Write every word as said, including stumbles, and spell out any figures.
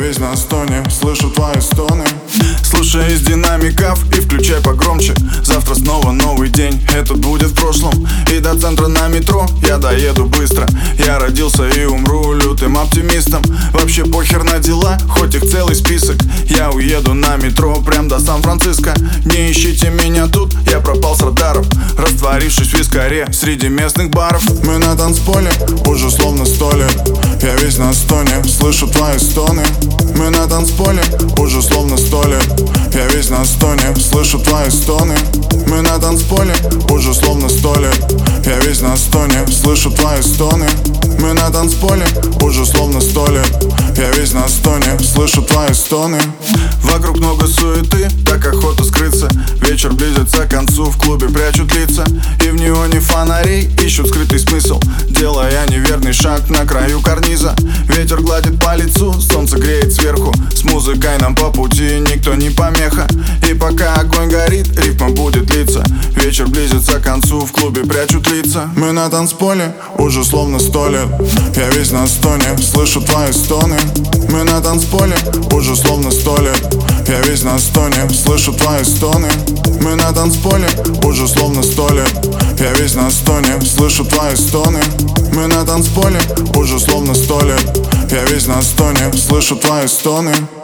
весь на стоне, слышу твои стоны. Слушай из динамиков и включай погромче. Завтра снова новый день, этот будет в прошлом. И до центра на метро я доеду быстро. Я родился и умру лютым оптимистом. Вообще похер на дела, хоть их целый список. Я уеду на метро прям до Сан-Франциско. Не ищите меня тут, я пропал с радаров, растворившись в вискаре среди местных баров. Мы на танцполе уже словно сто лет. Я весь на стоне, слышу твои стоны. Мы на танцполе уже словно сто лет. Я весь на стоне, слышу твои стоны. Мы на танцполе уже словно сто лет. Я весь на стоне, слышу твои стоны. Мы на танцполе уже словно сто лет. Я весь на стоне, слышу твои стоны. Вокруг много суеты, так охота скрыться. Вечер близится к концу, в клубе прячут лица. И в неоне фонарей ищут скрытый смысл, делая неверный шаг на краю карниза. Ветер гладит по лицу, солнце греет сверху. С музыкой нам по пути, никто не помеха. И пока огонь горит, рифма будет литься. Вечер близится к концу, в клубе прячут лица. Мы на танцполе уже словно сто лет. Я весь на стоне, слышу твои стоны. Мы на танцполе уже словно сто лет. Я весь на стоне, слышу твои стоны. Мы на танцполе уже словно сто лет. Я весь на стоне, слышу твои стоны. Мы на танцполе уже словно сто лет. Я весь на стоне, слышу твои стоны.